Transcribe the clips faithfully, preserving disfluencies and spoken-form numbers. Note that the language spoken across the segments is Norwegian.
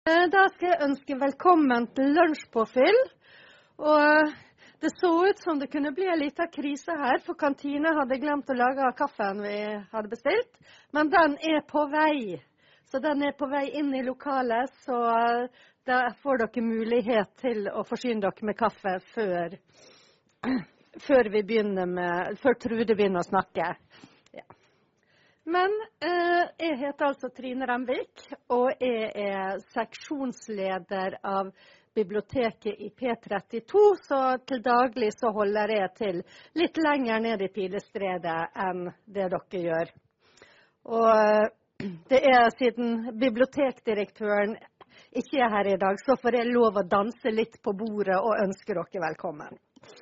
Da skal jeg ønske velkommen til lunsjpåfyll. Og det så ut som det kunne bli en liten krise her, for kantina hadde glemt å lage kaffen vi hadde bestilt. Men den er på vei. Så den er på vei inn i lokalet, så da får dere mulighet til å forsyne dere med kaffe før, før vi begynner med, før Trude begynner å snakke. Ja. Men eh, jeg heter altså Trine Remvik, og jeg er seksjonsleder av biblioteket i P trettito, så til daglig så holder jeg til litt lenger ned i Pilestredet enn det dere gjør. Og det er siden bibliotekdirektøren ikke er her i dag, så får jeg lov å danse litt på bordet og ønske dere velkommen.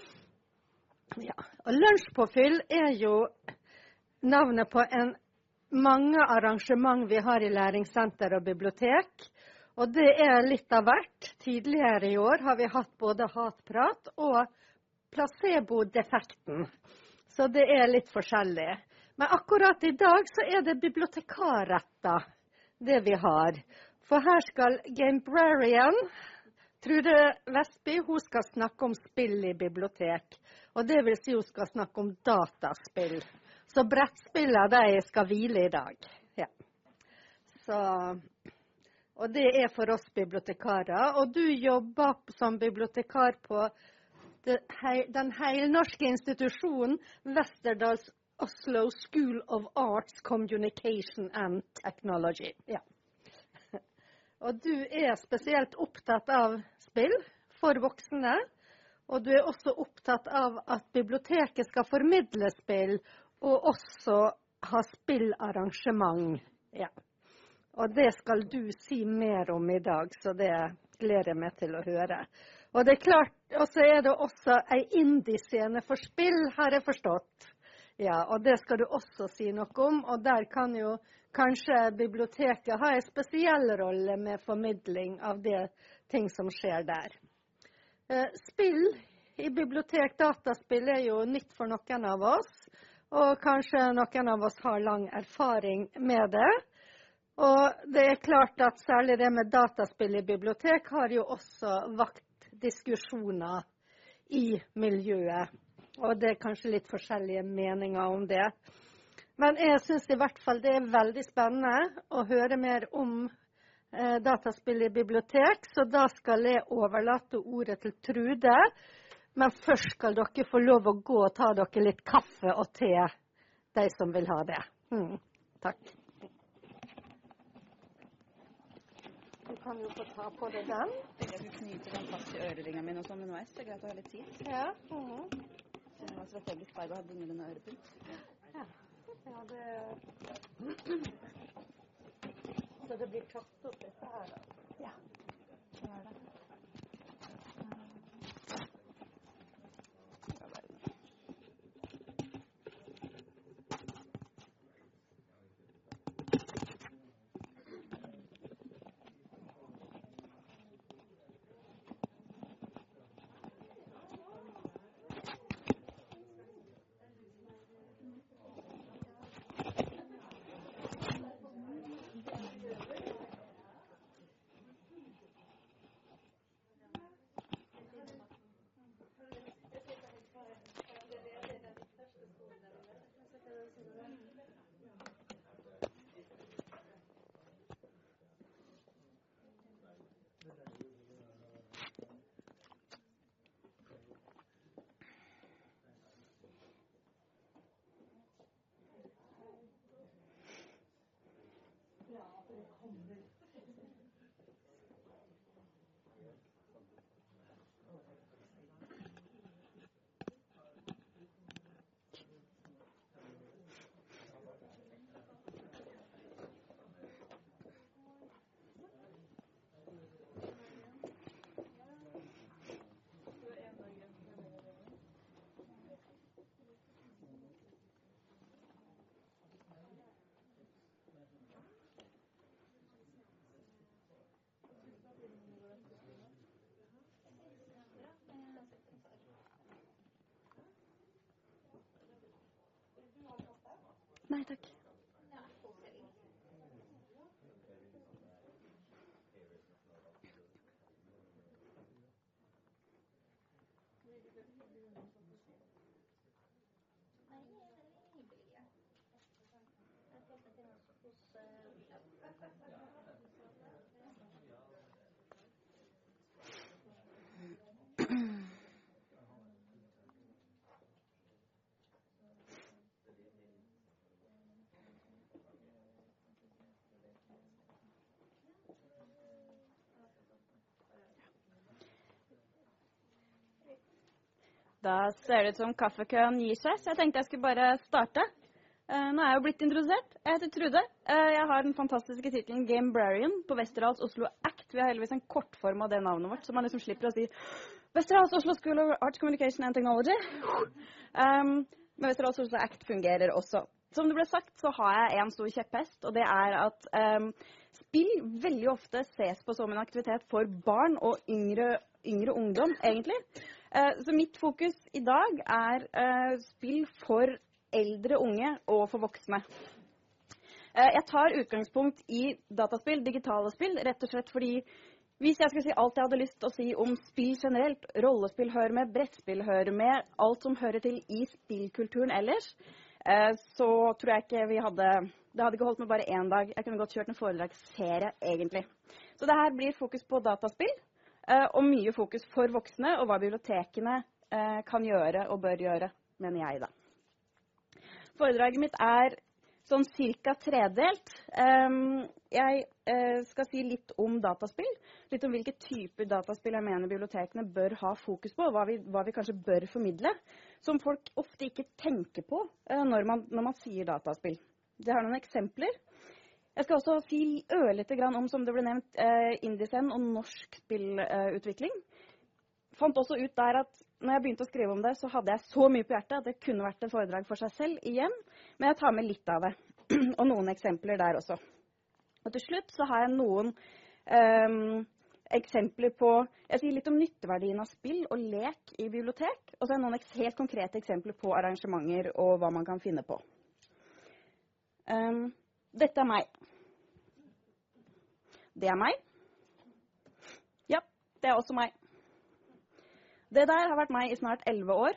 Ja, og lunsjpåfyll er jo navnet på en mange arrangement vi har i læringssenter og bibliotek, og det er litt av hvert. Tidligere i år har vi hatt både hatprat og placebo-defekten, så det er litt forskjellig. Men akkurat i dag så er det bibliotekarretter, det vi har. For her skal Gamebrarian, Trude Vestby, hun skal snakke om spill i bibliotek, og det vil si hun skal snakke om dataspill. Så brettspillet, de skal hvile i dag. Ja. Så, og det er for oss bibliotekarer. Og du jobber som bibliotekar på det, den heilnorske institusjonen Westerdals Oslo School of Arts, Communication and Technology. Ja. Og du er spesielt opptatt av spill for voksne, og du er også opptatt av at biblioteket skal formidle spill, og også ha spillarrangement. Ja. Og det skal du si mer om i dag, så det gleder jeg meg til å høre. Og det er klart, og så er det også en indie-scene for spill, har jeg forstått. Ja, og det skal du også si noe om, og der kan jo kanskje biblioteket ha en spesiell rolle med formidling av det ting som skjer der. Spill i bibliotek, dataspill er jo nytt for noen av oss, og kanskje noen av oss har lang erfaring med det. Og det er klart at særlig det med dataspill i bibliotek har jo også vakt diskusjoner i miljøet. Og det er kanskje litt forskjellige meninger om det. Men jeg synes i hvert fall det er veldig spennende å høre mer om eh, dataspill i bibliotek, så da skal jeg overlate ordet til Trude. Men først skal dere få lov å gå og ta dere litt kaffe og te, de som vil ha det. Mm, takk. Du kan jo få ta på deg den. Jeg vil knyte den fast i øreringen min og sånn, men nå er det greit å ha litt tid. Ja. Mm. Så det var strategisk feil å ha bundet den ørepunt. Ja. Ja, det... Så det blir tatt opp dette her, da? Ja. Det er det. Nei, takk. Da ser det ut som kaffekøen gir seg, så jeg tenkte jeg skulle bare starte. Uh, nå er jeg jo blitt introdusert. Jeg heter Trude. Uh, jeg har den fantastiske titelen Gamebrarian på Westerdals Oslo Act. Vi har heldigvis en kortform av det navnet vårt, så man liksom slipper å si Westerdals Oslo School of Arts, Communication and Technology. Um, men Westerdals Oslo Act fungerer også. Som det ble sagt, så har jeg en stor kjepphest, og det er at um, spill veldig ofte ses på som en aktivitet for barn og yngre, yngre ungdom, egentlig. Uh, så mitt fokus i dag er uh, spill for eldre unge og for voksne. Uh, jeg tar utgangspunkt i dataspill, digitale spill, rett og slett fordi hvis jeg skal si alt jeg hadde lyst til å si om spill generelt, rollespill hører med, brettspill hører med, alt som hører til i spillkulturen ellers, uh, så tror jeg ikke vi hadde, det hadde ikke holdt med bare en dag. Jeg kunne godt kjørt en foredragsserie, egentlig. Så det her blir fokus på dataspill, Uh, og mye fokus for voksne, og hva bibliotekene uh, kan gjøre og bør gjøre, mener jeg da. Foredraget mitt er sånn cirka tredelt. Um, jeg uh, skal si litt om dataspill, litt om hvilke typer dataspill jeg mener bibliotekene bør ha fokus på, og hva vi, hva vi kanskje bør formidle, som folk ofte ikke tenker på uh, når, man, når man sier dataspill. Jeg har noen eksempler. Jeg skal også si ørlite grann om, som det ble nevnt, eh, Indisen og norsk spillutvikling. Eh, Fant også ut der at når jeg begynte å skrive om det, så hadde jeg så mye på hjertet at det kunne vært et foredrag for seg selv igjen, men jeg tar med litt av det, og noen eksempler der også. Og til slutt så har jeg noen eh, eksempler på, jeg sier litt om nytteverdien av spill og lek i bibliotek, og så er det noen helt konkrete eksempler på arrangementer og hva man kan finne på. Um, Dette er meg. Det er meg. Ja, det er også meg. Det der har vært meg i snart elleve år.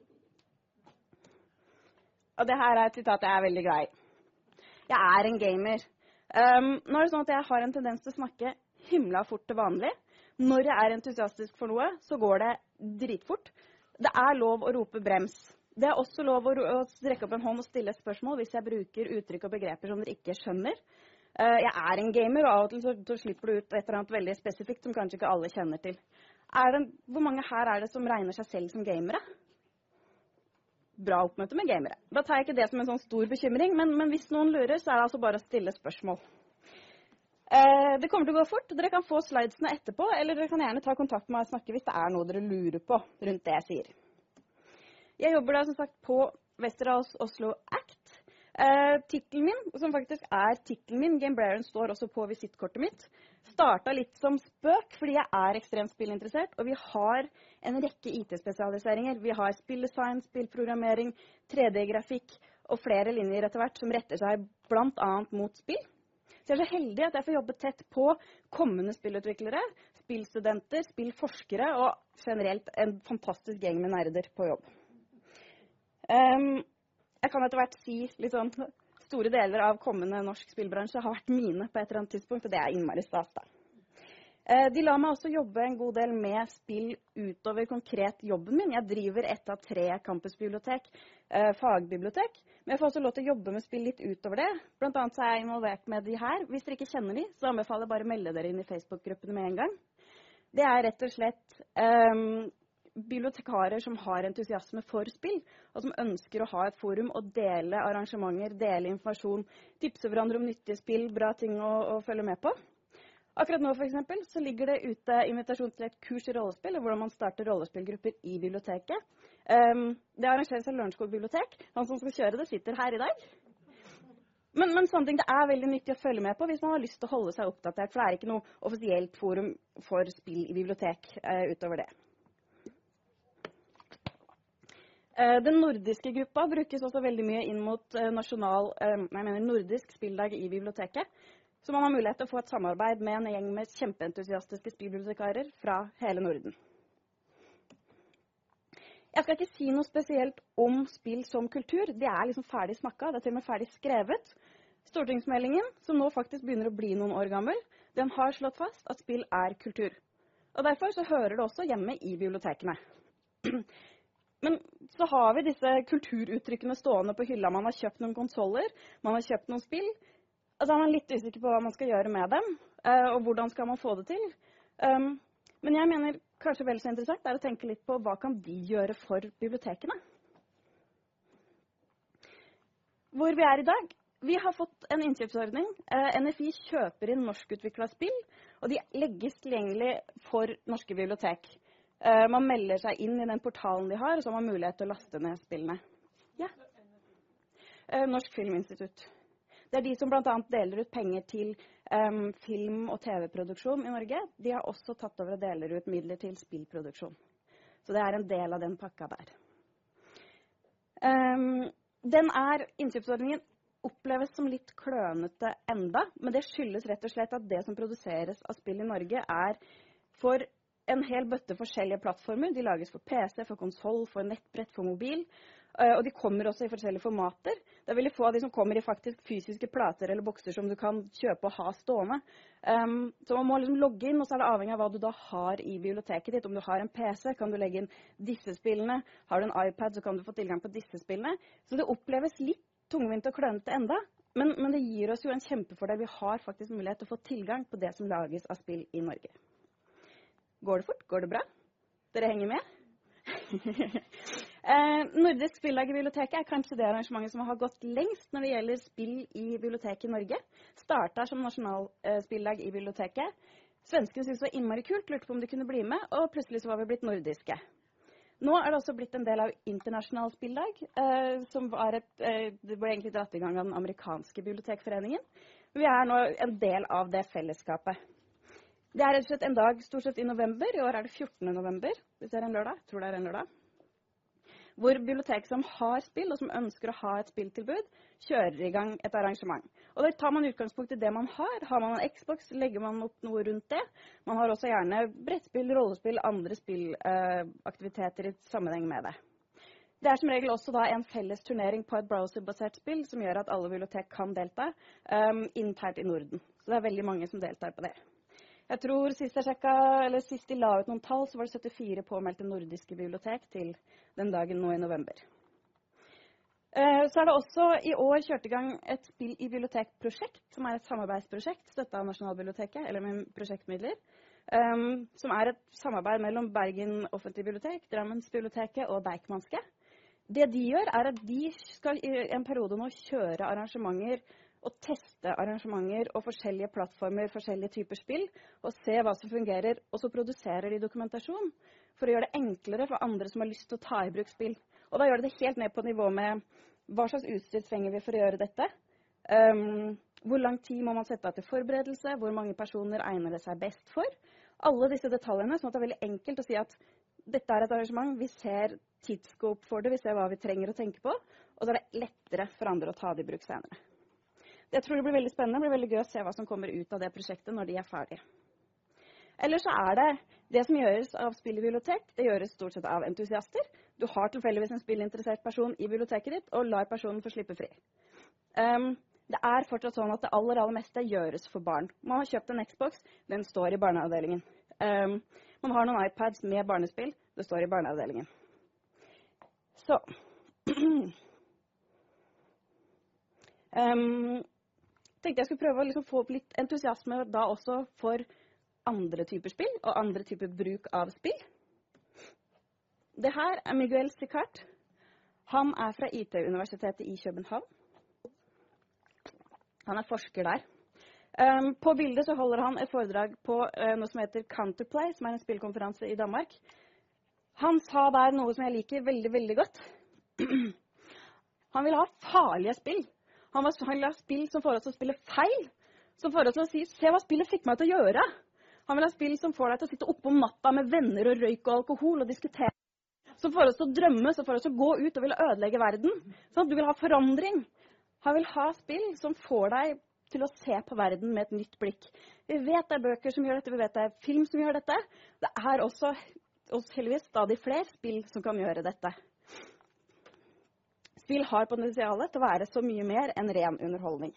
Og det her er et sitat jeg er veldig glad i. Jeg er en gamer. Um, nå er det sånn at jeg har en tendens til å snakke himla fort til vanlig. Når jeg er entusiastisk for noe, så går det dritfort. Det er lov å rope brems. Det er også lov å strekke opp en hånd og stille et spørsmål hvis jeg bruker uttrykk og begreper som dere ikke skjønner. Jeg er en gamer, og av og til så, så slipper du ut et eller annet veldig spesifikt som kanskje ikke alle kjenner til. Er det, hvor mange her er det som regner seg selv som gamere? Bra oppmøte med gamere. Da tar jeg ikke det som en sånn stor bekymring, men, men hvis noen lurer, så er det altså bare å stille spørsmål. Det kommer til å gå fort. Dere kan få slidesene etterpå, eller dere kan gjerne ta kontakt med meg og snakke hvis det er noe dere lurer på rundt det jeg sier. Jeg jobber da som sagt på Westerdals Oslo Act. Eh, titelen min, som faktisk er titelen min, Gamebrarian, står også på visittkortet mitt, startet litt som spøk, fordi jeg er ekstremt spillinteressert, og vi har en rekke I T-spesialiseringer. Vi har spilldesign, spillprogrammering, tre D-grafikk og flere linjer etter hvert som retter seg blant annet mot spill. Så jeg er så heldig at jeg får jobbe tett på kommende spillutviklere, spillstudenter, spillforskere og generelt en fantastisk gjeng med nerder på jobb. Um, jeg kan etter hvert si litt sånn, store deler av kommende norsk spillbransje har vært mine på et eller annet tidspunkt, og det er innmari stas da. Uh, de lar meg også jobbe en god del med spill utover konkret jobben min. Jeg driver ett av tre campusbibliotek, uh, fagbibliotek, men jeg får også lov til å jobbe med spill litt utover det. Blant annet så er jeg involvert med de her. Hvis dere ikke kjenner de, så anbefaler jeg bare å melde dere inn i Facebook-gruppene med en gang. Det er rett og slett um, bibliotekarer som har entusiasme for spill, og som ønsker å ha et forum og dele arrangementer, dele informasjon, tipse hverandre om nyttige spill, bra ting å, å følge med på. Akkurat nå for eksempel så ligger det ute invitasjon til et kurs i rollespill, og hvordan man starter rollespillgrupper i biblioteket. Um, det arrangeres av Lørenskog bibliotek. Han som skal kjøre det sitter her i dag. Men, men sånne ting det er veldig nyttig å følge med på hvis man har lyst til å holde seg oppdatert, for det er ikke noe offisielt forum for spill i bibliotek uh, utover det. Den nordiske gruppa brukes også veldig mye inn mot nasjonal, jeg mener nordisk spilldag i biblioteket, så man har mulighet til å få et samarbeid med en gjeng med kjempeentusiastiske spillbibliotekarer fra hele Norden. Jeg skal ikke si noe spesielt om spill som kultur. Det er liksom ferdig snakket, det er til og med ferdig skrevet. Stortingsmeldingen, som nå faktisk begynner å bli noen år gammel, den har slått fast at spill er kultur. Og derfor så hører det også hjemme i bibliotekene. Men så har vi disse kulturuttrykkene stående på hylla. Man har kjøpt noen konsoler, man har kjøpt noen spill. Og så er man litt usikker på hva man skal gjøre med dem, og hvordan skal man få det til. Men jeg mener kanskje vel så interessant er å tenke litt på hva kan vi gjøre for bibliotekene. Hvor vi er i dag. Vi har fått en innkjøpsordning. N F I kjøper inn norskutviklet spill, og de legges tilgjengelig for norske bibliotek. Man melder seg inn i den portalen de har, og så har man mulighet til å laste ned spillene. Ja. Norsk Filminstitutt. Det er de som blant annet deler ut penger til um, film- og tv-produksjon i Norge. De har også tatt over og deler ut midler til spillproduksjon. Så det er en del av den pakka der. Um, den er, innkjøpsordningen oppleves som litt klønete enda, men det skyldes rett og slett at det som produseres av spill i Norge er for en hel bøtte forskjellige plattformer. De lages for P C, for konsol, for nettbrett, for mobil. Og de kommer også i forskjellige formater. Det er veldig få av de som kommer i faktisk fysiske plater eller bokser som du kan kjøpe og ha stående. Um, så man må liksom logge inn, og så er det avhengig av hva du da har i biblioteket ditt. Om du har en P C, kan du legge inn disse spillene. Har du en iPad, så kan du få tilgang på disse spillene. Så det oppleves litt tungvint og klønete enda, men, men det gir oss jo en kjempefordel. Vi har faktisk mulighet til å få tilgang på det som lages av spill i Norge. Går det fort? Går det bra? Dere henger med? eh, Nordisk spillag i biblioteket er kanskje det arrangementet som har gått lengst når det gjelder spill i biblioteket i Norge. Startet som nasjonal eh, spillag i biblioteket. Svenskene syntes det var innmari kult, lurte på om de kunne bli med, og plutselig så var vi blitt nordiske. Nå er det også blitt en del av internasjonal spillag, eh, som var et, eh, det ble egentlig dratt i gang av den amerikanske bibliotekforeningen. Vi er nå en del av det fellesskapet. Det er rett og slett en dag stort sett i november. I år er det fjortende november, hvis det er en lørdag. Jeg tror det er en lørdag. Hvor bibliotek som har spill, og som ønsker å ha et spilltilbud, kjører i gang et arrangement. Og da tar man utgangspunkt i det man har. Har man en Xbox, legger man opp noe rundt det. Man har også gjerne brettspill, rollespill, andre spillaktiviteter eh, i sammenheng med det. Det er som regel også da en felles turnering på et browserbasert spill, som gjør at alle bibliotek kan delta um, internt i Norden. Så det er veldig mange som deltar på det. Jeg tror sist jeg sjekket, eller sist de la ut noen tall, så var det syttifire påmeldte nordiske bibliotek til den dagen nå i november. Eh, så er det også i år kjørt i gang et spill i bibliotekprosjekt, som er et samarbeidsprosjekt støttet av Nasjonalbiblioteket, eller med prosjektmidler, um, som er et samarbeid mellom Bergen Offentlige Bibliotek, Drammensbiblioteket og Deichmanske. Det de gjør er at de skal i en periode nå kjøre arrangementer og teste arrangementer og forskjellige plattformer, forskjellige typer spill, og se hva som fungerer, og så produserer de dokumentasjon for å gjøre det enklere for andre som har lyst til å ta i bruk spill. Og da gjør de det helt ned på nivå med hva slags utstyr trenger vi for å gjøre dette, um, hvor lang tid må man sette av til forberedelse, hvor mange personer egner det seg best for. Alle disse detaljene, sånn at det er veldig enkelt å si at dette er et arrangement, vi ser tidskop for det, vi ser hva vi trenger å tenke på, og så er det lettere for andre å ta det i bruk senere. Jeg tror det blir veldig spennende, det blir veldig gøy å se hva som kommer ut av det prosjektet når de er ferdige. Ellers så er det det som gjøres av spill i bibliotek, det gjøres stort sett av entusiaster. Du har tilfeldigvis en spillinteressert person i biblioteket ditt, og lar personen få slippe fri. Um, det er fortsatt sånn at det aller, aller meste gjøres for barn. Man har kjøpt en Xbox, den står i barneavdelingen. Um, man har noen iPads med barnespill, det står i barneavdelingen. Så... um, tenkte jeg skulle prøve å liksom få opp litt entusiasme da også for andre typer spill og andre typer bruk av spill. Det her er Miguel Sicart. Han er fra I T-universitetet i København. Han er forsker der. Um, på bildet så holder han et foredrag på uh, noe som heter Counterplay, som er en spillkonferanse i Danmark. Han sa der noe som jeg liker veldig, veldig godt. Han vil ha farlige spill. Han vil ha spill som får oss til å spille feil, som får oss til å si, se hva spillet fikk meg til å gjøre. Han vil ha spill som får deg til å sitte oppe om natta med venner og røyk og alkohol og diskutere. Som får oss til å drømme, som får oss til å gå ut og vil ødelegge verden. Sånn at du vil ha forandring. Han vil ha spill som får deg til å se på verden med et nytt blikk. Vi vet det er bøker som gjør dette, vi vet det er film som gjør dette. Det er også også heldigvis stadig flere spill som kan gjøre dette. Spill har potensialet til å være så mye mer enn ren underholdning.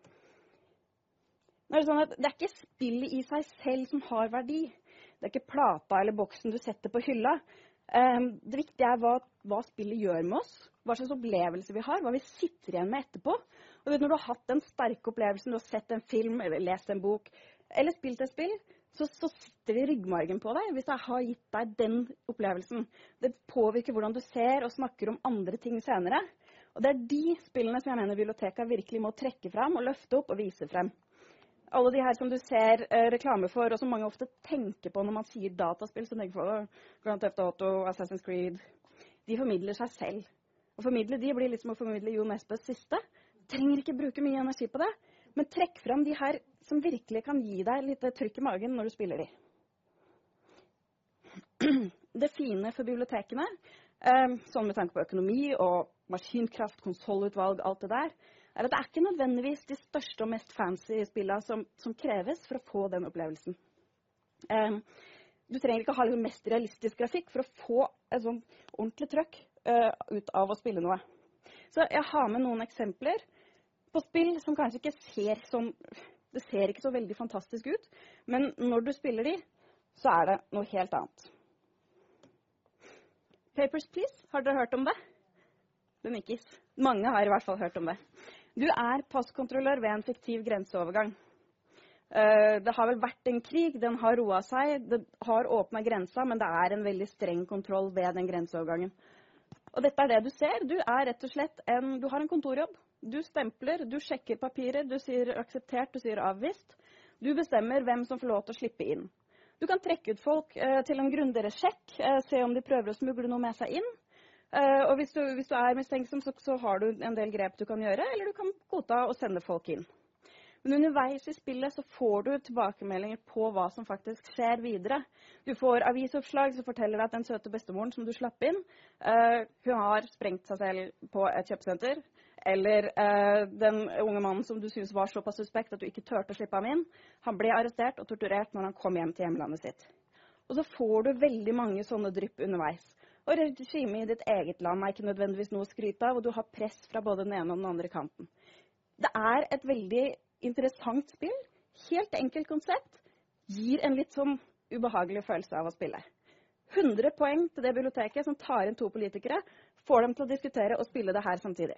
Nå er det sånn at det er ikke spillet i seg selv som har verdi. Det er ikke plata eller boksen du setter på hylla. Um, det viktige er hva, hva spillet gjør med oss, hva slags opplevelse vi har, hva vi sitter igjen med etterpå. Og vet, når du har hatt den sterke opplevelsen, du har sett en film, eller lest en bok, eller spilt et spill, så, så sitter det i ryggmargen på deg hvis jeg har gitt deg den opplevelsen. Det påvirker hvordan du ser og snakker om andre ting senere. Og det er de spillene som jeg mener biblioteket virkelig må trekke frem og løfte opp og vise frem. Alle de her som du ser eh, reklame for, og som mange ofte tenker på når man sier dataspill, som tenker på Grand Theft Auto, Assassin's Creed, de formidler seg selv. Å formidle de blir liksom å formidle Jo Nesbøs siste. Trenger ikke bruke mye energi på det, men trekk frem de her som virkelig kan gi deg litt trykk i magen når du spiller de. Det fine for bibliotekene, eh, sånn med tanke på økonomi og maskinkraft, konsolutvalg, alt det der, er at det er ikke nødvendigvis de største og mest fancy spillene som, som kreves for å få den opplevelsen. Um, du trenger ikke ha liksom mest realistisk grafikk for å få et sånn ordentlig trøkk uh, ut av å spille noe. Så jeg har med noen eksempler på spill som kanskje ikke ser sånn, det ser ikke så veldig fantastisk ut, men når du spiller de, så er det noe helt annet. Papers, Please, har dere hørt om det? Det nikkes. Mange har i hvert fall hørt om det. Du er passkontrollør ved en fiktiv grenseovergang. Uh, det har vel vært en krig, den har roet seg, det har åpnet grensa, men det er en veldig streng kontroll ved den grenseovergangen. Og dette er det du ser. Du er rett og slett en, du har en kontorjobb. Du stempler, du sjekker papirer, du sier akseptert, du sier avvist. Du bestemmer hvem som får lov til å slippe inn. Du kan trekke ut folk uh, til en grundigere sjekk, uh, se om de prøver å smugle noe med seg inn. Uh, og hvis du, hvis du er mistenksom, så, så har du en del grep du kan gjøre, eller du kan godta og sende folk inn. Men underveis i spillet så får du tilbakemeldinger på hva som faktisk skjer videre. Du får avisoppslag som forteller deg at den søte bestemoren som du slapp inn, uh, hun har sprengt seg selv på et kjøpesenter, eller uh, den unge mannen som du synes var såpass suspekt at du ikke tørte å slippe ham inn, han ble arrestert og torturert når han kom hjem til hjemlandet sitt. Og så får du veldig mange sånne drypp underveis. Og regimet i ditt eget land er ikke nødvendigvis noe å skryte av, og du har press fra både den ene og den andre kanten. Det er et veldig interessant spill, helt enkelt konsept, gir en litt sånn ubehagelig følelse av å spille. hundre poeng til det biblioteket som tar inn to politikere, får dem til å diskutere og spille det her samtidig.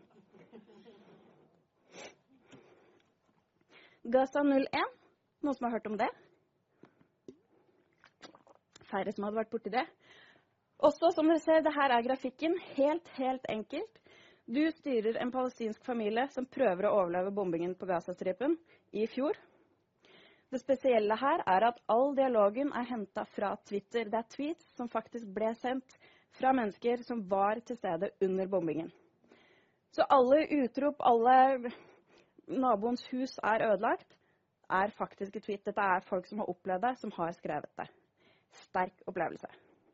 Gaza null én, noen som har hørt om det? Færre som hadde vært borti det. Også, som dere ser, det her er grafikken, helt, helt enkelt. Du styrer en palestinsk familie som prøver å overleve bombingen på Gazastripen i fjor. Det spesielle her er at all dialogen er hentet fra Twitter. Det er tweets som faktisk ble sendt fra mennesker som var til stede under bombingen. Så alle utrop, alle naboens hus er ødelagt, er faktisk et tweet. Dette er folk som har opplevd det, som har skrevet det. Sterk opplevelse.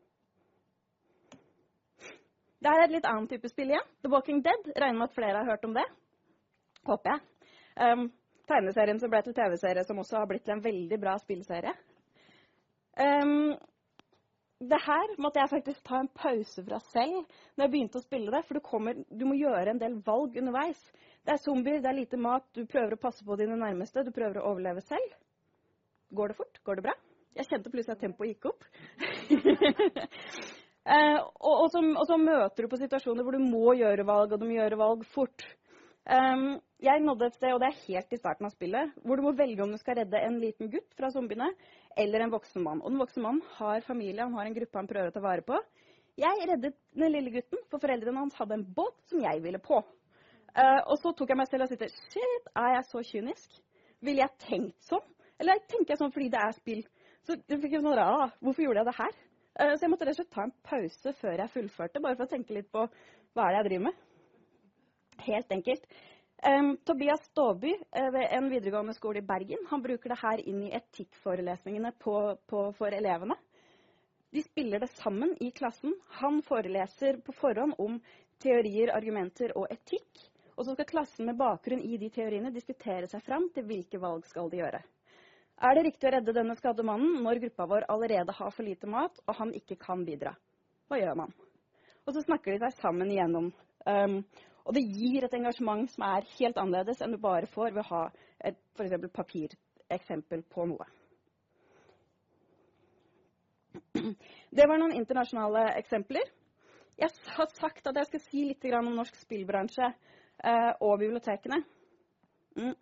Det er et litt annen type spill igjen. The Walking Dead. Regner med at flere har hørt om det. Håper jeg. Um, tegneserien som ble til T V-serie, som også har blitt til en veldig bra spillserie. Um, det her måtte jeg faktisk ta en pause fra selv når jeg begynte å spille det, for du, kommer, du må gjøre en del valg underveis. Det er zombier, det er lite mat, du prøver å passe på dine nærmeste, du prøver å overleve selv. Går det fort? Går det bra? Jeg kjente plutselig at tempoet gikk opp. Uh, og, og, så, og så møter du på situasjoner hvor du må gjøre valg, og du må gjøre valg fort. Um, jeg nådde et sted, og det er helt i starten av spillet, hvor du må velge om du skal redde en liten gutt fra zombiene, eller en voksen mann. Og den voksne mannen har familie, han har en gruppe han prøver å ta vare på. Jeg reddet den lille gutten, for foreldrene hans hadde en båt som jeg ville på. Uh, og så tok jeg meg selv og sitte, shit, er jeg så kynisk? Vil jeg tenkt sånn? Eller tenker jeg sånn fordi det er spill? Så jeg fikk sånn, ah, hvorfor gjorde jeg det her? Uh, så jeg måtte rett og slett ta en pause før jeg fullførte, bare for å tenke litt på hva er det jeg driver med. Helt enkelt. Um, Tobias Ståby uh, ved en videregående skole i Bergen, han bruker det her inn i etikkforelesningene på, på, for elevene. De spiller det sammen i klassen. Han foreleser på forhånd om teorier, argumenter og etikk, og så skal klassen med bakgrunn i de teoriene diskutere seg fram til hvilke valg skal de gjøre. Er det riktig å redde denne skadde mannen når gruppa vår allerede har for lite mat, og han ikke kan bidra? Hva gjør man? Og så snakker de seg sammen igjennom. Um, og det gir et engasjement som er helt annerledes enn du bare får ved å ha et for eksempel papireksempel på noe. Det var noen internasjonale eksempler. Jeg har sagt at jeg skal si litt om norsk spillbransje uh, og bibliotekene. Mm.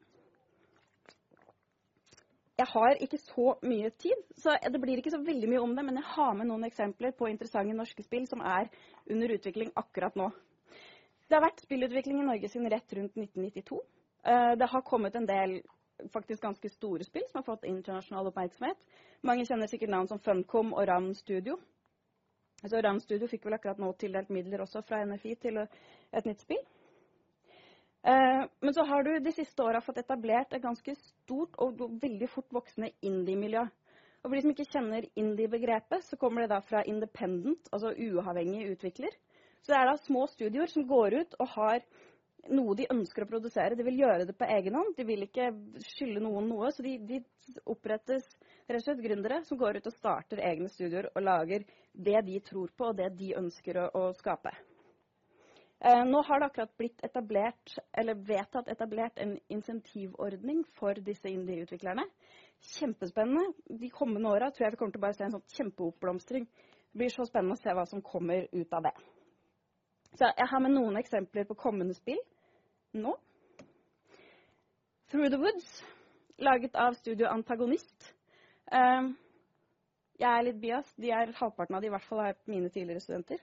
Jeg har ikke så mye tid, så det blir ikke så veldig mye om det, men jeg har med noen eksempler på interessante norske spill som er under utvikling akkurat nå. Det har vært spillutvikling i Norge siden rett rundt nitten nittito. Det har kommet en del faktisk ganske store spill som har fått internasjonal oppmerksomhet. Mange kjenner sikkert navn som Funcom og Ravn Studio. Altså, Ravn Studio fikk vel akkurat nå tildelt midler også fra N F I til et nytt spill. Uh, men så har du de siste årene fått etablert et ganske stort og veldig fort voksende indie-miljø. Og for de som ikke kjenner indie-begrepet, så kommer det da fra independent, altså uavhengig utvikler. Så det er da små studioer som går ut og har noe de ønsker å produsere. De vil gjøre det på egen hånd, de vil ikke skylde noen noe, så de, de opprettes rett og slett gründere som går ut og starter egne studioer og lager det de tror på og det de ønsker å, å skape. Eh, nå har det akkurat blitt etablert, eller vedtatt etablert en insentivordning for disse indie-utviklerne. Kjempespennende. De kommende årene tror jeg vi kommer til å bare se en sånn kjempeoppblomstring. Det blir så spennende å se hva som kommer ut av det. Så jeg har med noen eksempler på kommende spill nå. Through the Woods, laget av Studio Antagonist. Eh, jeg er litt bias. De er halvparten av de, i hvert fall er mine tidligere studenter.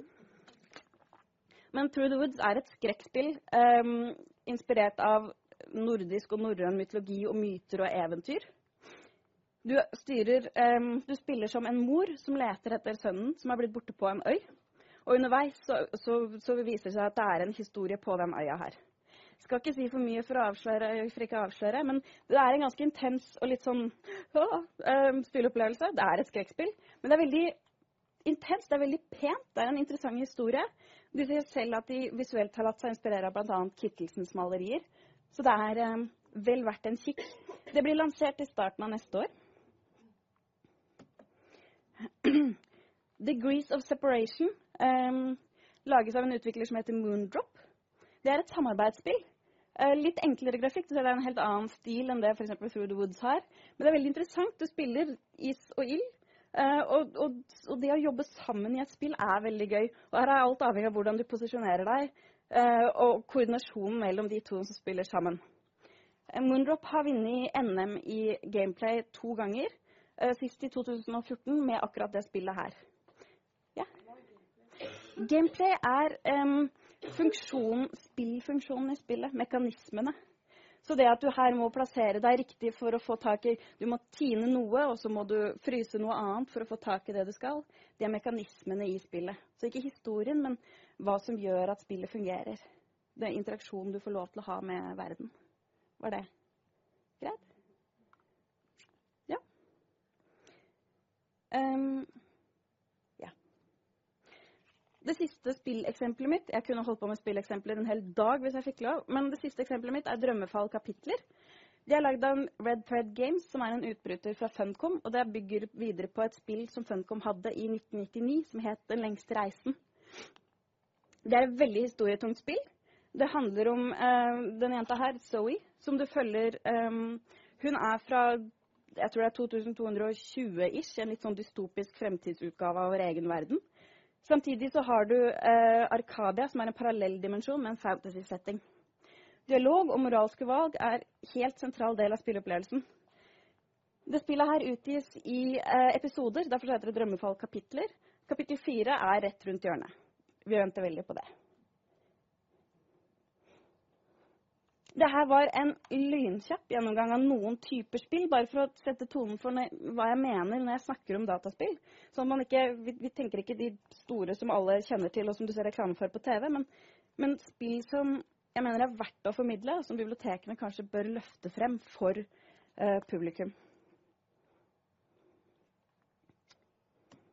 Men Through the Woods er et skrekkspill um, inspirert av nordisk og norrøn mytologi og myter og eventyr. Du, styrer, um, du spiller som en mor som leter etter sønnen som er blitt borte på en øy. Og underveis så, så, så viser det seg at det er en historie på den øya her. Jeg skal ikke si for mye for å avsløre, for ikke å avsløre, men det er en ganske intens og litt sånn å, um, spillopplevelse. Det er et skrekkspill, men det er veldig intenst, det er veldig pent, det er en interessant historie. Du ser selv at de visuelt har latt seg inspirere av blant annet Kittelsens malerier. Så det er um, vel verdt en kikk. Det blir lansert i starten av neste år. Degrees of Separation um, lages av en utvikler som heter Moondrop. Det er et samarbeidsspill. Uh, litt enklere grafikk, så det er en helt annen stil enn det for eksempel Through the Woods har. Men det er veldig interessant. Du spiller is og ild. Uh, og, og, og det å jobbe sammen i et spill er veldig gøy. Og her er alt avhengig av hvordan du posisjonerer deg, uh, og koordinasjonen mellom de to som spiller sammen. Uh, Moondrop har vunnet N M i gameplay to ganger, uh, sist i to tusen og fjorten med akkurat det spillet her. Ja. Gameplay er um, funksjon, spillfunksjonen i spillet, mekanismene. Så det at du her må plassere deg riktig for å få tak i, du må tine noe, og så må du fryse noe annet for å få tak i det du skal. Det er mekanismene i spillet. Så ikke historien, men hva som gjør at spillet fungerer. Det er interaksjonen du får lov til å ha med verden. Var det greit? Ja. Um, ja. Det siste spilleksempelet mitt, jeg kunne holdt på med spilleksempler en hel dag hvis jeg fikk lov, men det siste eksempelet mitt er Drømmefall kapitler. De er laget av Red Thread Games, som er en utbryter fra Funcom, og det bygger videre på et spill som Funcom hadde i nitten nittini, som het Den lengste reisen. Det er et veldig historietungt spill. Det handler om uh, den jenta her, Zoe, som du følger. Um, hun er fra, jeg tror det er to tusen to hundre og tjue-ish, en litt sånn dystopisk fremtidsutgave av vår egen verden. Samtidig så har du uh, Arcadia, som er en parallelldimensjon med en fantasy-setting. Dialog og moralske valg er helt sentral del av spilleopplevelsen. Det spillet her utgis i uh, episoder, derfor heter det Drømmefall kapitler. Kapittel fire er rett rundt hjørnet. Vi venter veldig på det. Dette var en lynkjapp gjennomgang av noen typer spill, bare for å sette tonen for hva jeg mener når jeg snakker om dataspill. Så man ikke, vi, vi tenker ikke de store som alle kjenner til, og som du ser reklame for på T V, men, men spill som jeg mener er verdt å formidle, og som bibliotekene kanskje bør løfte frem for uh, publikum.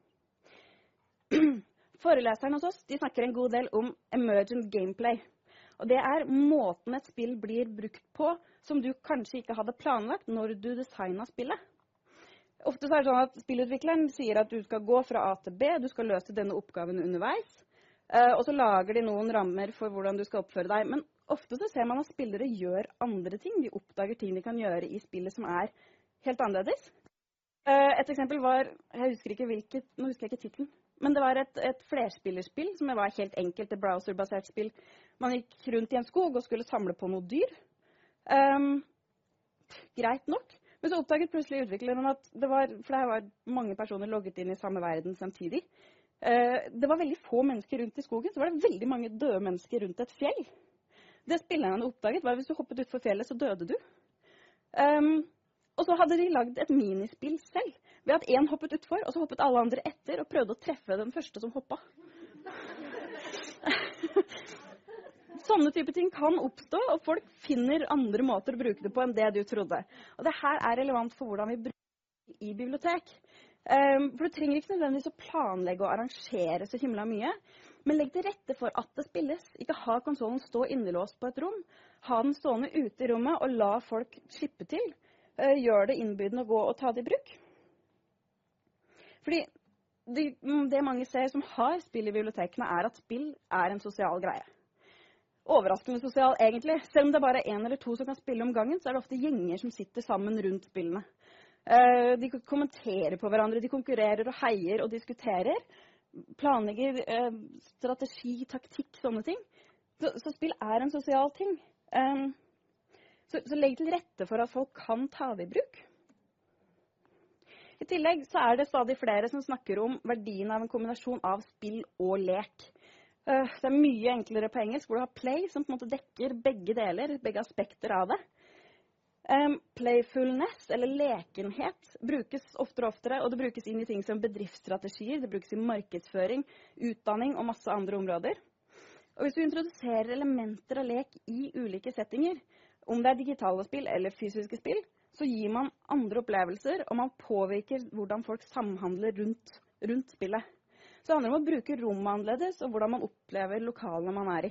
Foreleseren hos oss, de snakker en god del om emergent gameplay. Og det er måten et spill blir brukt på, som du kanskje ikke hadde planlagt når du designet spillet. Ofte så er det sånn at spillutvikleren sier at du skal gå fra A til B, du skal løse denne oppgaven underveis, og så lager de noen rammer for hvordan du skal oppføre deg. Men ofte så ser man at spillere gjør andre ting, de oppdager ting de kan gjøre i spillet som er helt annerledes. Et eksempel var, jeg husker ikke hvilket, nå husker jeg ikke titlen, men det var et, et flerspillerspill som var helt enkelt, et browserbasert spill. Man gikk rundt i en skog og skulle samle på noe dyr. Um, greit nok. Men så oppdaget plutselig utvikleren at det var, for det var mange personer logget inn i samme verden samtidig. Uh, det var veldig få mennesker rundt i skogen, så var det veldig mange døde mennesker rundt et fjell. Det spillerne oppdaget var at hvis du hoppet ut for fjellet, så døde du. Um, og så hadde de lagd et minispill selv, ved at en hoppet utfor, og så hoppet alle andre etter, og prøvde å treffe den første som hoppet. Sånne type ting kan oppstå, og folk finner andre måter å bruke det på enn det du trodde. Og det her er relevant for hvordan vi bruker det i bibliotek. Um, for du trenger ikke nødvendigvis å planlegge og arrangere så himla mye, men legg til rette for at det spilles. Ikke ha konsolen stå innelåst på et rom. Ha den stående ute i rommet, og la folk slippe til. Uh, gjør det innbydende å gå og ta det i bruk. Fordi det, det mange ser som har spill i bibliotekene, er at spill er en sosial greie. Overraskende sosial, egentlig. Selv om det bare er en eller to som kan spille om gangen, så er det ofte gjenger som sitter sammen rundt spillene. Uh, de kommenterer på hverandre, de konkurrerer og heier og diskuterer. Planlegger uh, strategi, taktikk, sånne ting. Så, så spill er en sosial ting. Um, så, så legg til rette for at folk kan ta det i bruk. I tillegg så er det stadig flere som snakker om verdien av en kombinasjon av spill og lek. Uh, det er mye enklere på engelsk, hvor du har play, som på en måte dekker begge deler, begge aspekter av det. Um, playfulness, eller lekenhet, brukes oftere og oftere, og det brukes inn i ting som bedriftsstrategier, det brukes i markedsføring, utdanning og masse andre områder. Og hvis du introduserer elementer av lek i ulike settinger, om det er digitale spill eller fysiske spill, så gir man andre opplevelser, og man påvirker hvordan folk samhandler rundt, rundt spillet. Så det handler om å bruke rommet annerledes, og hvordan man opplever lokalene man er i.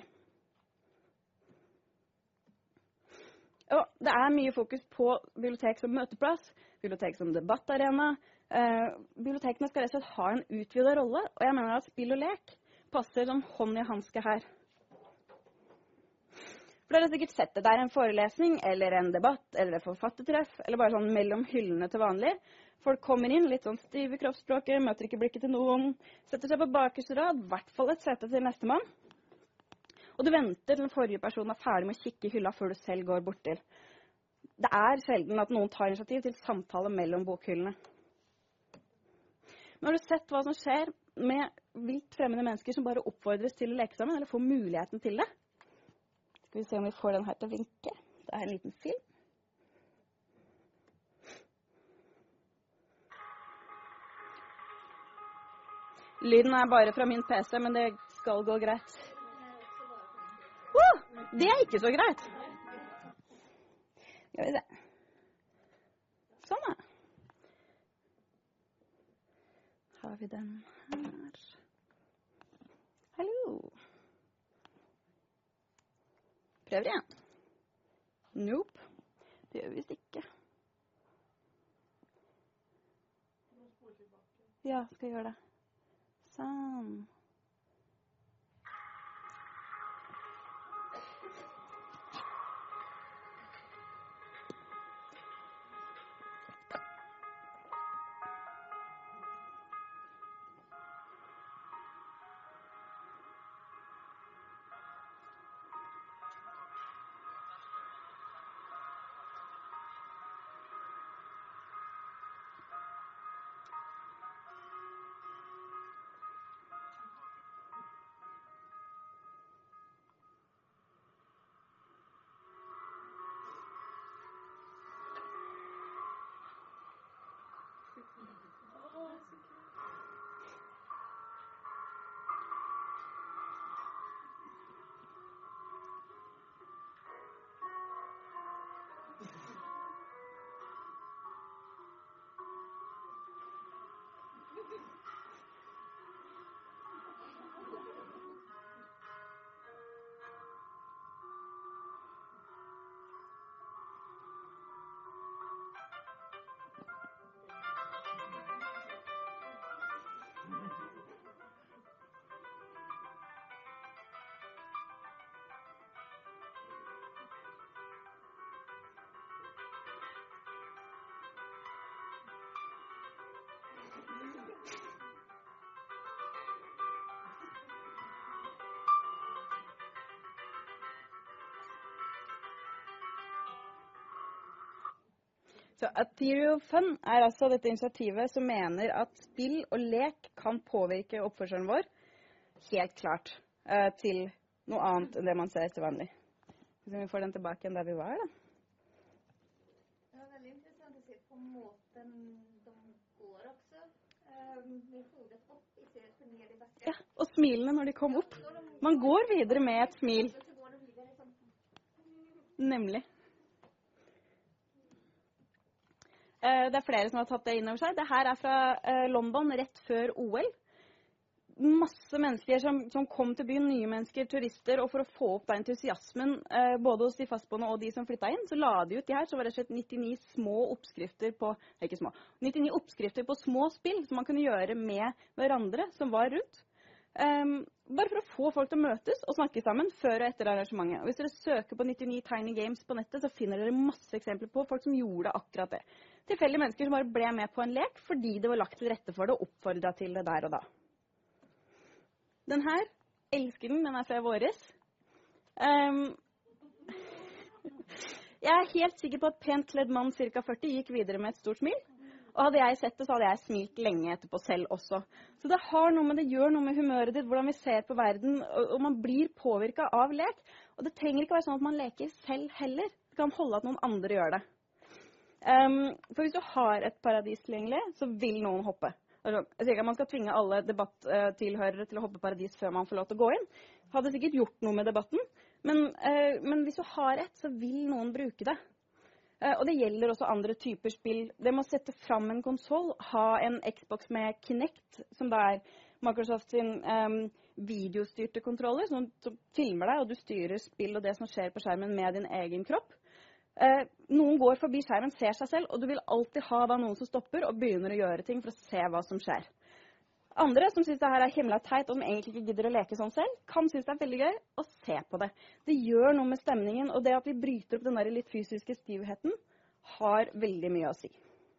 Og det er mye fokus på bibliotek som møteplass, bibliotek som debattarena. Eh, bibliotekene skal rett og slett ha en utvidet rolle, og jeg mener at spill og lek passer som hånd i hanske her. For dere har sikkert sett det. Det er en forelesning, eller en debatt, eller et forfattertreff, eller bare sånn mellom hyllene til vanlig. Folk kommer inn, litt sånn stive i kroppsspråket, møter ikke blikket til noen, setter seg på bakerste rad, i hvert fall et sete til nestemann. Og du venter til den forrige personen er ferdig med å kikke i hylla før du selv går bort til. Det er sjelden at noen tar initiativ til samtale mellom bokhyllene. Men har du sett hva som skjer med vilt fremmede mennesker som bare oppfordres til å leke sammen, eller får muligheten til det? Skal vi se om vi får den her til å vinke. Det er en liten film. Lyden er bare fra min P C, men det skal gå greit. Uh, det er ikke så greit. Skal vi se. Sånn da. Har vi den her. Hallo. Prøver igjen. Nope. Det gjør vi visst ikke. Ja, skal jeg gjøre det. Sånn. Så Ethereal Fun er altså dette initiativet som mener at spill og lek kan påvirke oppførselen vår helt klart uh, til noe annet enn det man ser til vanlig. Så vi får den tilbake igjen der vi var, da. Det var veldig interessant å se på måten de går også. Um, med hodet opp i stedet for ned i bakken. Ja, og smilene når de kom opp. Man går videre med et smil. Nemlig. Uh, det er flere som har tatt det inn over seg. Det her er fra uh, London rett før O L. Masse mennesker som, som kom til byen, nye mennesker, turister, og for å få opp da entusiasmen, uh, både hos de fastboende og de som flyttet inn, så la de ut de her, så var det slett nittini små oppskrifter på, ikke små, nittini oppskrifter på små spill som man kunne gjøre med hverandre som var rundt. Um, bare for å få folk til å møtes og snakke sammen før og etter arrangementet. Og hvis dere søker på nittini Tiny Games på nettet, så finner dere masse eksempler på folk som gjorde akkurat det. Tilfeldige mennesker som bare ble med på en lek fordi det var lagt til rette for det og oppfordret til det der og da. Den her, elsker den, den er fra våres. Um, jeg er helt sikker på at pent kledd mann cirka førti gikk videre med et stort smil. Og hadde jeg sett det, så hadde jeg smilt lenge etterpå selv også. Så det har noe med det, gjør noe med humøret ditt, hvordan vi ser på verden, og, og man blir påvirket av lek. Og det trenger ikke være sånn at man leker selv heller. Det kan holde at noen andre gjør det. Um, for hvis du har et paradis tilgjengelig, så vil noen hoppe. Jeg sier ikke at man skal tvinge alle debatttilhørere til å hoppe paradis før man får lov til å gå inn. Hadde sikkert gjort noe med debatten, men, uh, men hvis du har et, så vil noen bruke det. Uh, og det gjelder også andre typer spill. Det må sette fram en konsol, ha en Xbox med Kinect, som da er Microsoft sin um, videostyrte kontroller, som, som filmer deg, og du styrer spill og det som skjer på skjermen med din egen kropp. Uh, noen går forbi skjermen, ser seg selv, og du vil alltid ha da noen som stopper og begynner å gjøre ting for å se hva som skjer. Andre som synes det her er himla teit og som egentlig ikke gidder å leke sånn selv, kan synes det er veldig gøy å se på det. Det gjør noe med stemningen, og det at vi bryter opp den der litt fysiske stivheten har veldig mye å si.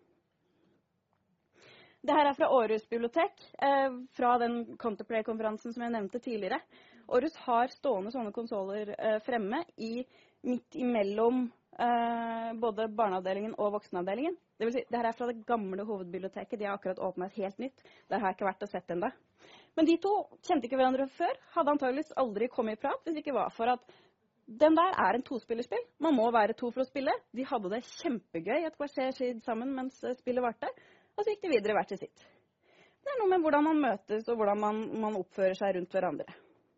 Det her er fra Aarhus bibliotek, eh, fra den Contemplay-konferansen som jeg nevnte tidligere. Aarhus har stående sånne konsoler eh, fremme i, midt imellom eh, både barneavdelingen og voksenavdelingen. Det vil si, det her er fra det gamle hovedbiblioteket. De har akkurat åpnet et helt nytt. Det har ikke vært å sette enda. Men de to kjente ikke hverandre før. Hadde antageligvis aldri kommet i prat, hvis det ikke var for at den der er en tospillerspill. Man må være to for å spille. De hadde det kjempegøy et kvarter siden sammen mens spillet varte. Og så gikk de videre hvert til sitt. Det er noe med hvordan man møtes og hvordan man, man oppfører seg rundt hverandre.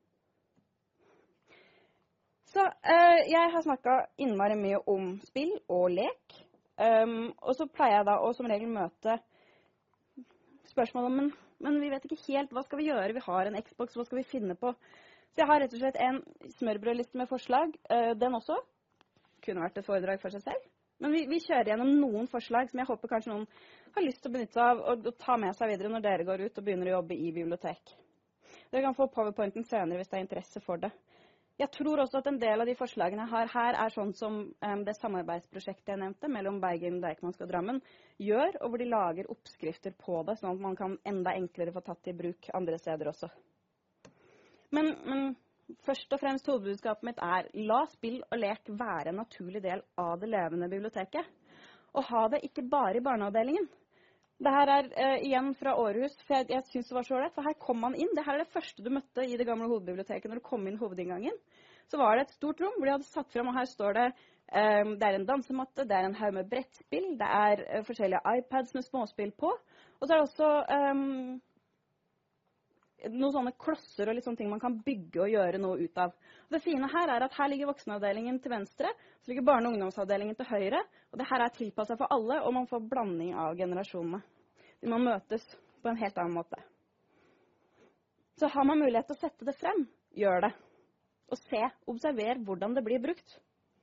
Så øh, jeg har snakket innmari mye om spill og lek. Um, og så pleier jeg da å som regel møte spørsmålet, men, men vi vet ikke helt hva skal vi gjøre, vi har en Xbox, hva skal vi finne på? Så jeg har rett og slett en smørbrødliste med forslag, uh, den også kunne vært et foredrag for seg selv, men vi, vi kjører gjennom noen forslag som jeg håper kanskje noen har lyst til å benytte seg av og, og ta med seg videre når dere går ut og begynner å jobbe i bibliotek. Dere kan få PowerPointen senere hvis det er interesse for det. Jeg tror også at en del av de forslagene jeg har her er sånn som um, det samarbeidsprosjektet jeg nevnte mellom Bergen, Deichmanske og Drammen gjør, og hvor de lager oppskrifter på det, sånn at man kan enda enklere få tatt i bruk andre steder også. Men, men først og fremst hovedbudskapet mitt er, la spill og lek være en naturlig del av det levende biblioteket. Og ha det ikke bare i barneavdelingen. Det her er uh, igjen fra Aarhus, for jeg, jeg synes det var så rett, for her kom man inn. Det her er det første du møtte i det gamle hovedbiblioteket når du kom inn hovedinngangen. Så var det et stort rom hvor de hadde satt frem, og her står det, um, det er en dansematte, det er en haug med brettspill, det er uh, forskjellige iPads med småspill på, og så er det også um, noen sånne klosser og litt sånne ting man kan bygge og gjøre noe ut av. Og det fine her er at her ligger voksenavdelingen til venstre, så ligger barne- og ungdomsavdelingen til høyre, og det her er tilpasset for alle, og man får blanding av generasjonene. De må møtes på en helt annen måte. Så har man mulighet til å sette det frem, gjør det. Og se, observer hvordan det blir brukt.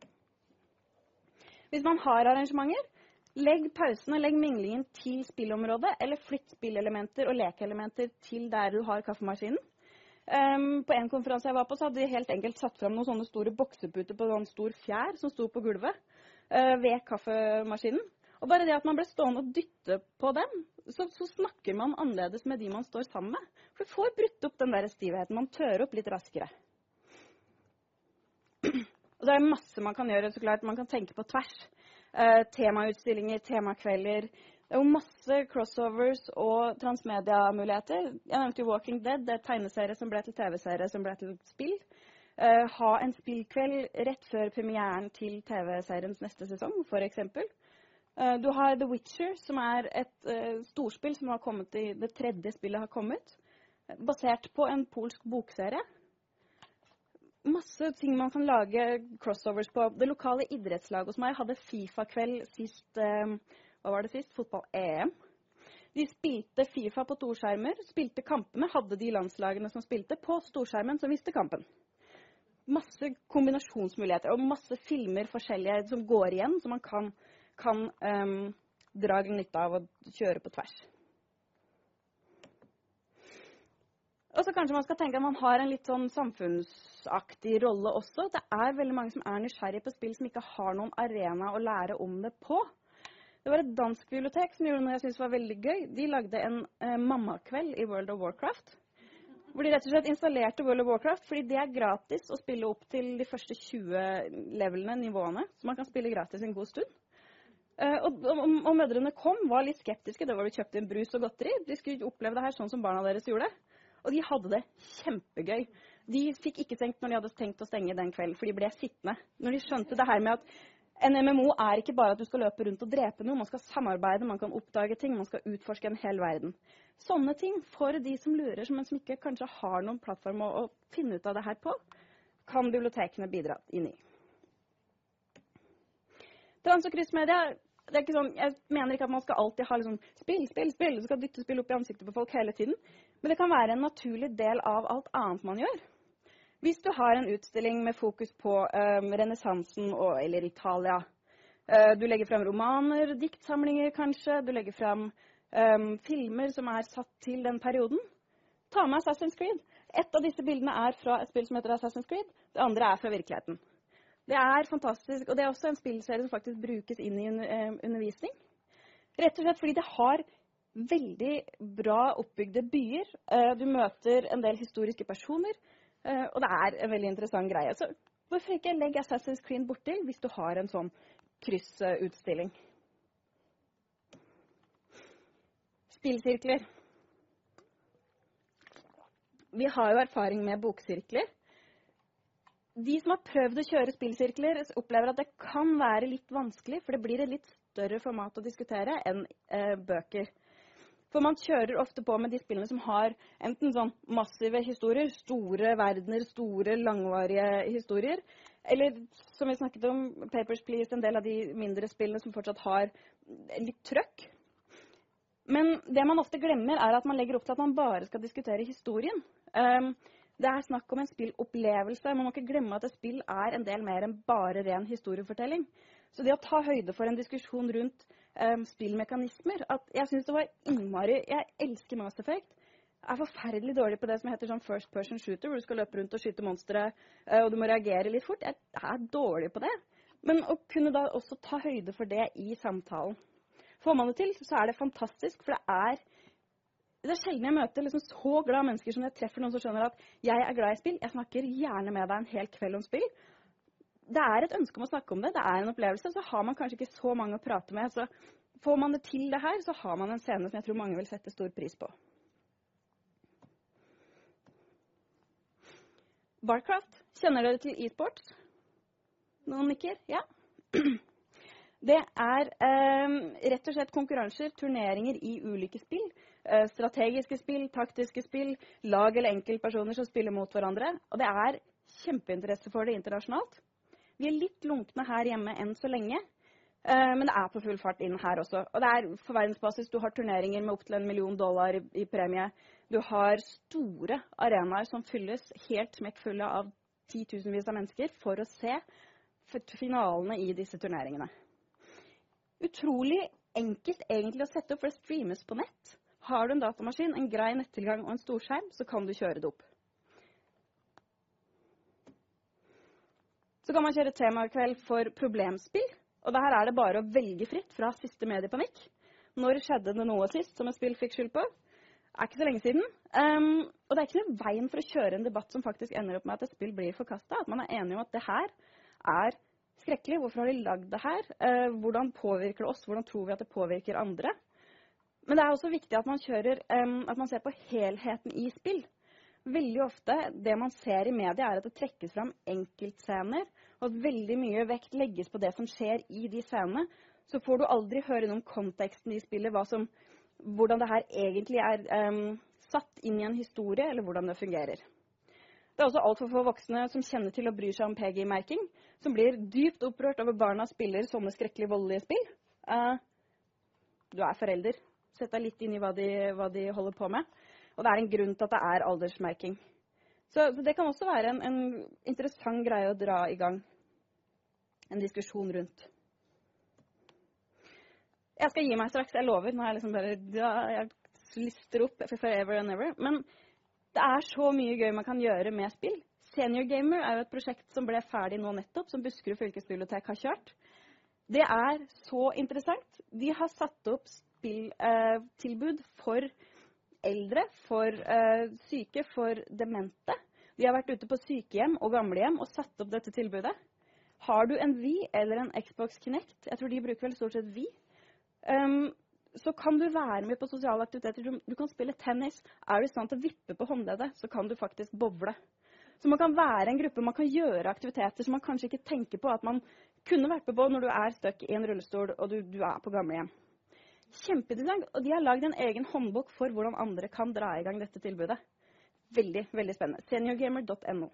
Hvis man har arrangementer, legg pausene, legg minglingen til spillområdet, eller flytt spillelementer og lekeelementer til der du har kaffemaskinen. Um, på en konferanse jeg var på, så hadde de helt enkelt satt frem noen sånne store bokseputer på en stor fjær som sto på gulvet uh, ved kaffemaskinen. Og bare det at man ble stående og dytte på dem, så, så snakker man annerledes med de man står sammen med. For du får brutt opp den der stivheten, man tør opp litt raskere. Og det er masse man kan gjøre, så klart. Man kan tenke på tvers. uh, temautstillinger, temakvelder. Det er jo masse crossovers og transmedia-muligheter. Jeg nevnte jo Walking Dead, det er tegneserie som ble til T V-serie som ble til spill. Uh, ha en spillkveld rett før premieren til T V-seriens neste sesong, for eksempel. Uh, du har The Witcher, som er et uh, storspill som har kommet i det tredje spillet har kommet, basert på en polsk bokserie. Masse ting man kan lage crossovers på. Det lokale idrettslaget hos meg hadde FIFA-kveld sist, uh, hva var det sist? Fotball-E M. De spilte FIFA på storskjermer, spilte kampene, hadde de landslagene som spilte på storskjermen som visste kampen. Masse kombinasjonsmuligheter og masse filmer forskjellige som går igjen, som man kan, kan um, dra nytte av å kjøre på tvers. Og så kanskje man skal tenke at man har en litt sånn samfunnsaktig rolle også. Det er veldig mange som er nysgjerrige på spill som ikke har noen arena å lære om det på. Det var et dansk bibliotek som gjorde noe jeg synes var veldig gøy. De lagde en eh, mammakveld i World of Warcraft, hvor de rett og slett installerte World of Warcraft, fordi det er gratis å spille opp til de første tjue levelene, nivåene, så man kan spille gratis en god stund. Uh, og, og, og mødrene kom, var litt skeptiske, det var de kjøpte en brus og godteri. De skulle oppleve det her sånn som barna deres gjorde. Og de hadde det kjempegøy. De fikk ikke stengt når de hadde tenkt å stenge den kvelden, for de ble sittende. Når de skjønte det her med at en M M O er ikke bare at du skal løpe rundt og drepe noe, man skal samarbeide, man kan oppdage ting, man skal utforske en hel verden. Sånne ting for de som lurer, men som ikke kanskje har noen plattform å, å finne ut av det her på, kan bibliotekene bidra inn i. Trans- og kryssmedia, det er ikke sånn, jeg mener ikke at man skal alltid ha liksom, spill, spill, spill, du skal dytte spill opp i ansiktet på folk hele tiden, men det kan være en naturlig del av alt annet man gjør. Hvis du har en utstilling med fokus på um, renessansen eller Italia, uh, du legger frem romaner, diktsamlinger kanskje, du legger frem um, filmer som er satt til den perioden, ta med Assassin's Creed. Et av disse bildene er fra et spill som heter Assassin's Creed, det andre er fra virkeligheten. Det er fantastisk, og det er også en spillserie som faktisk brukes inn i un uh, undervisning. Rett og slett fordi det har veldig bra oppbygde byer, uh, du møter en del historiske personer, Uh, og det er en veldig interessant greie. Så hvorfor ikke legge Assassin's Creed bortil hvis du har en sånn kryssutstilling? Spillsirkler. Vi har jo erfaring med boksirkler. De som har prøvd å kjøre spillsirkler, opplever at det kan være litt vanskelig, for det blir et litt større format å diskutere enn uh, bøker. For man kjører ofte på med de spillene som har enten sånn massive historier, store verdener, store, langvarige historier, eller som vi snakket om, Papers, Please, en del av de mindre spillene som fortsatt har litt trøkk. Men det man ofte glemmer er at man legger opp til at man bare skal diskutere historien. Um, det er snakk om en spillopplevelse. Man må ikke glemme at et spill er en del mer enn bare ren historiefortelling. Så det å ta høyde for en diskusjon rundt um, spillmekanismer, at jeg synes det var innmari, jeg elsker Mass Effect, er forferdelig dårlig på det som heter sånn first person shooter, hvor du skal løpe rundt og skyte monstre, uh, og du må reagere litt fort. Jeg er dårlig på det. Men å kunne da også ta høyde for det i samtalen. Får man det til, så er det fantastisk, for det er, det er sjelden jeg møter liksom så glad mennesker som jeg treffer noen som skjønner at jeg er glad i spill. Jeg snakker gjerne med deg en hel kveld om spill. Det er et ønske om å snakke om det, det er en opplevelse, så har man kanskje ikke så mange å prate med. Så får man det til det her, så har man en scene som jeg tror mange vil sette stor pris på. Warcraft, kjenner dere til e-sports? Noen nikker? Ja. Det er eh, rett og slett konkurranser, turneringer i ulike spill, eh, strategiske spill, taktiske spill, lag eller enkeltpersoner som spiller mot hverandre, og det er kjempeinteresse for det internasjonalt. Vi er litt lunkne her hjemme enn så lenge, uh, men det er på full fart inn her også. Og det er for verdensbasis, du har turneringer med opp til en million dollar i, i premie. Du har store arenaer som fylles helt smekkfulle av titusenvis av mennesker for å se finalene i disse turneringene. Utrolig enkelt egentlig å sette opp, for det streames på nett. Har du en datamaskin, en grei nettilgang og en storskjerm, så kan du kjøre det opp. Så kan man kjøre temakveld for problemspill, og der er det bare å velge fritt fra siste mediepanikk. Når skjedde det noe sist som et spill fikk skyld på? Det er ikke så lenge siden. Um, og det er ikke noe veien for å kjøre en debatt som faktisk ender opp med at et spill blir forkastet. At man er enig om at det her er skrekkelig. Hvorfor har de lagd det her? Eh, hvordan påvirker det oss? Hvordan tror vi at det påvirker andre? Men det er også viktig at man, kjører, um, at man ser på helheten i spill. Veldig ofte, det man ser i media er at det trekkes fram enkeltscener, og at veldig mye vekt legges på det som skjer i de scenene. Så får du aldri høre noe om konteksten i spillet, hva som, hvordan det her egentlig er um, satt inn i en historie, eller hvordan det fungerer. Det er også alt for få voksne som kjenner til og bryr seg om P G I-merking, som blir dypt opprørt over barna spiller sånne skrekkelig voldelige spill. Uh, du er forelder. Sett deg litt inn i hva de, hva de holder på med. Og det er en grunn til at det er aldersmerking. Så, så det kan også være en, en interessant greie å dra i gang. En diskusjon rundt. Jeg skal gi meg straks, jeg lover. Nå har jeg liksom bare, ja, jeg lister opp for forever and ever. Men det er så mye gøy man kan gjøre med spill. Senior Gamer er jo et prosjekt som ble ferdig nå nettopp, som Buskerud fylkesbibliotek har kjørt. Det er så interessant. De har satt opp spilltilbud eh, for eldre, for eh, syke, for demente. De har vært ute på sykehjem og gamlehjem og satt opp dette tilbudet. Har du en Wii eller en Xbox Kinect, jeg tror de bruker vel stort sett Wii, um, så kan du være med på sosiale aktiviteter. Du kan spille tennis. Er du i stand til å vippe på håndleddet, så kan du faktisk bowle. Så man kan være en gruppe, man kan gjøre aktiviteter som man kanskje ikke tenker på at man kunne vært på når du er støkk i en rullestol og du, du er på gamlehjem. Kjempeinteressant, og de har laget en egen håndbok for hvordan andre kan dra i gang dette tilbudet. Veldig, veldig spennende. seniorgamer punktum no.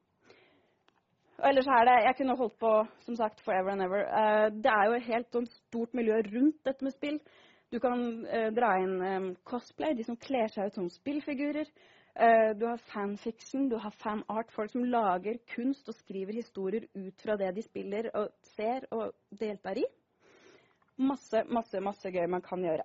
Og ellers er det, jeg kunne holdt på, som sagt, forever and ever. Uh, det er jo et helt sånn stort miljø rundt dette med spill. Du kan uh, dra inn um, cosplay, de som kler seg ut som spillfigurer. Uh, du har fanfiction, du har fanart, folk som lager kunst og skriver historier ut fra det de spiller og ser og deltar i. Masse, masse, masse gøy man kan gjøre.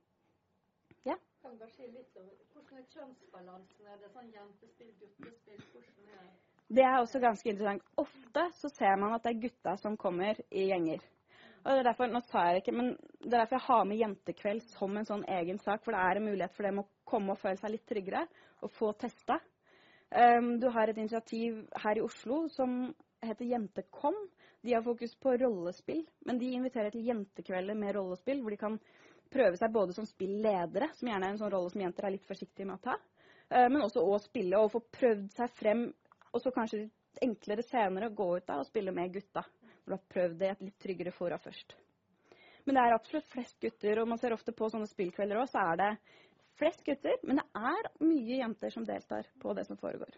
Ja? Kan du bare si litt om hvordan er kjønnsbalansen? Er det sånn jentespill, guttespill? Hvordan er det? Det er også ganske interessant. Ofte så ser man at det er gutta som kommer i gjenger. Og det er derfor, nå sa jeg det ikke, men det er derfor jeg har med jentekveld som en sånn egen sak, for det er en mulighet for dem å komme og føle seg litt tryggere og få testa. Um, du har et initiativ her i Oslo som heter Jentekom. De har fokus på rollespill, men de inviterer til jentekvelder med rollespill, hvor de kan prøve seg både som spillledere, som gjerne er en sånn rolle som jenter er litt forsiktige med å ta, uh, men også å spille og få prøvd seg frem, og så kanskje enklere senere gå ut da og spille med gutta, når du har prøvd det i et litt tryggere fora først. Men det er absolutt flest gutter, og man ser ofte på sånne spillkvelder også, så er det flest gutter, men det er mye jenter som deltar på det som foregår.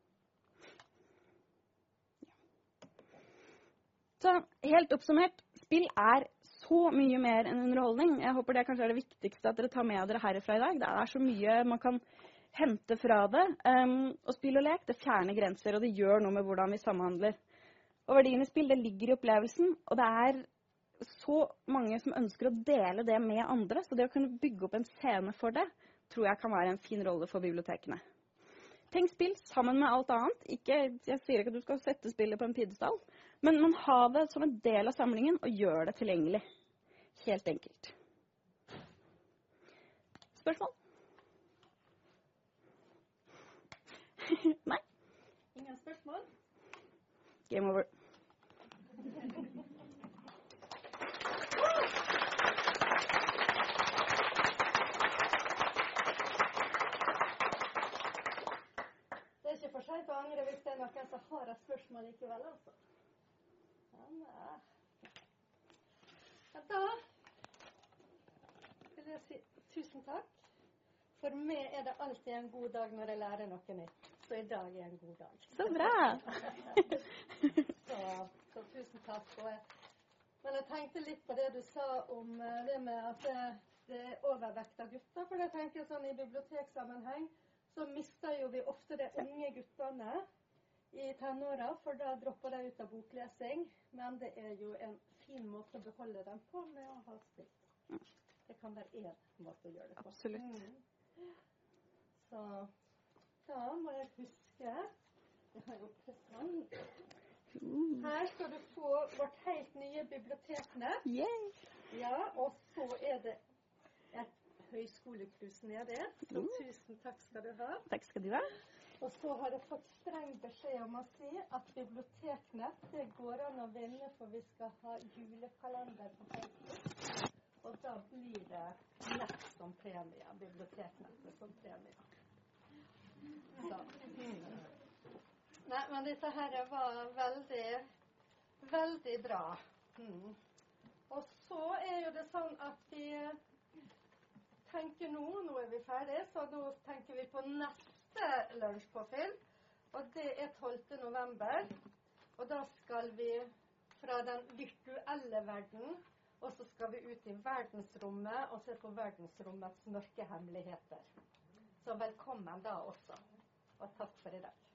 Så helt oppsummert, spill er så mye mer enn underholdning. Jeg håper det kanskje er det viktigste at dere tar med dere herifra i dag. Det er så mye man kan hente fra det. Um, og spill og lek, det fjerner grenser, og det gjør noe med hvordan vi samhandler. Og verdien i spill, det ligger i opplevelsen, og det er så mange som ønsker å dele det med andre, så det å kunne bygge opp en scene for det, tror jeg kan være en fin rolle for bibliotekene. Tenk spill sammen med alt annet. Ikke, jeg sier ikke at du skal sette spillet på en pidestall, men man har det som en del av samlingen og gjør det tilgjengelig. Helt enkelt. Spørsmål? Nei? Ingen spørsmål? Game over. Det er ikke for sent å angre hvis det er noen som har et spørsmål likevel, altså. Ja, ja, da vil jeg si tusen takk. For meg er det alltid en god dag når jeg lærer noe nytt. Så i dag er en god dag. Så bra! så, så tusen takk. Og jeg, men jeg tenkte litt på det du sa om det med at det, det er overvekt av gutter. For jeg tenker sånn i biblioteksammenheng, så mister jo vi ofte de unge guttene i tenåra, for da dropper de ut av boklesing. Men det er jo en fin måte å beholde dem på med å ha spilt. Det kan være en måte å gjøre det på. Absolutt. Mm. Så da må jeg huske, jeg har jo present. Her skal du få vårt helt nye biblioteknett. Yay! Ja, og så er det et høyskolekrus nede. Så tusen takk skal du ha. Takk skal du ha. Og så har jeg fått streng beskjed om å si at biblioteknett, det går an å vinne, for vi skal ha julekalender på Facebook. Og da blir det nett som premie, biblioteknettet som premie. Så. Mm. Nei, men dette her var veldig, veldig bra. Mm. Og så er jo det sånn at vi tenker nå, nå er vi ferdige, så nå tenker vi på neste lunsjpåfyll, og det er tolvte november, og da skal vi fra den virtuelle verden, og så skal vi ut i verdensrommet og se på verdensrommets mørke hemmeligheter. Så velkommen da også, og takk for i dag.